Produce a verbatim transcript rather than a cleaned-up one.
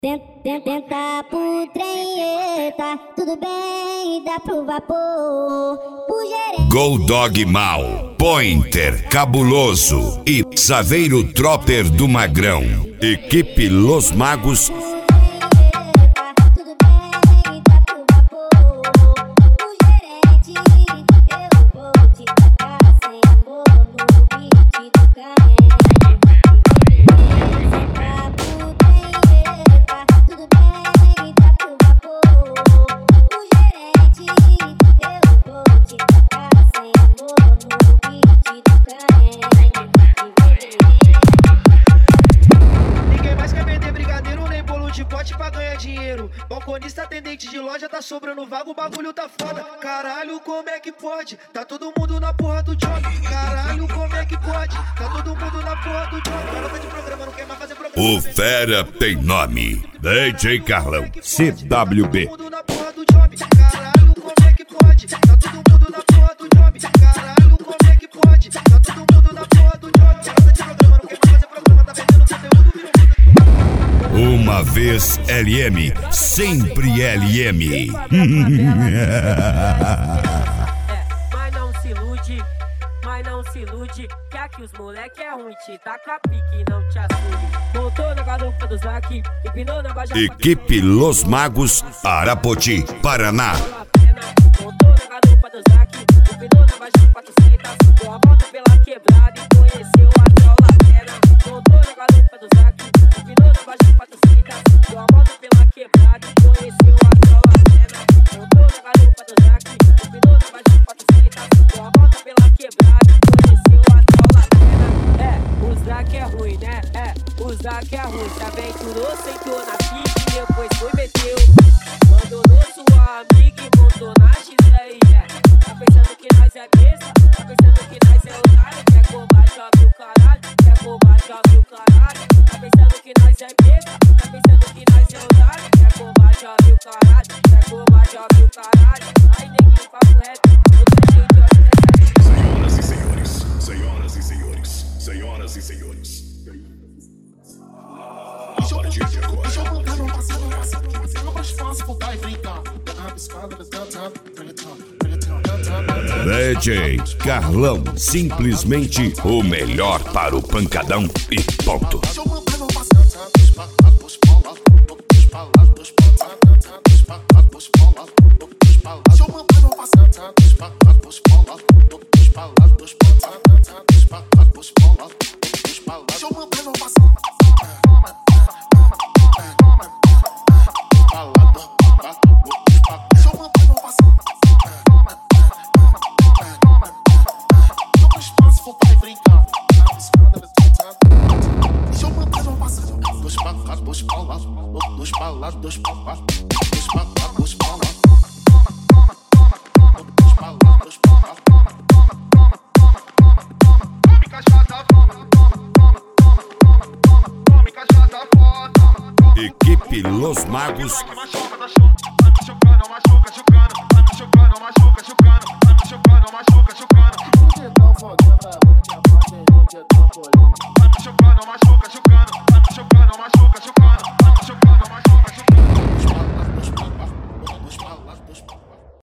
Tenta pro trem, eita, tudo bem, dá pro vapor. Gol Dog Mal, Pointer Cabuloso e Saveiro Tropper do Magrão. Equipe Los Magos. Pote pra ganhar dinheiro, balconista, atendente de loja, tá sobrando vago, o bagulho tá foda. Caralho, como é que pode? Tá todo mundo na porra do job. Caralho, como é que pode? Tá todo mundo na porra do job. Garota de programa, não quer mais fazer programa. O fera tem nome, D J Carlão, C W B. Caralho, como é que pode? Tá todo mundo na porra do job. Caralho, como é que pode? Tá todo mundo na porra do job. Garota de programa, não quer mais fazer programa, tá vendendo conteúdo. Uma vez L M, sempre L M. Mas não se ilude, mas não se ilude, que aqui os moleque é ruim, te taca pique, não te assume. Montou na garupa do Zac, empinou na baixa. Equipe Los Magos, Arapoti, Paraná. Montou na garupa do Zac, empinou na baixa quatrocentos, deu a volta pela quebrada e conheceu a trola. Montou na garupa do Zac, empinou na baixa quatrocentos, deu a volta pela quebrada e conheceu a trola. Montou na garupa do Zac, empinou na baixa quatrocentos, deu a volta pela quebrada e conheceu a trola. É, o Zac é ruim, né? É, o Zac é ruim, se aventurou, sentou na pique e depois foi meteu. Abandonou sua amiga e montou na X aí, é. Tá pensando que nós é besta? Tá pensando que nós é otário? Quer combate, abre o caralho. Quer combate, abre o caralho. Tá pensando que nós é besta? Tá pensando que nós é otário? Quer combate, abre o caralho. Quer combate, abre o caralho. Aí neguinho, papo reto. Senhoras e senhores, senhoras e senhores, senhoras e senhores. A partir de agora. D J Carlão, simplesmente o melhor para o pancadão e ponto. Equipe Los Magos.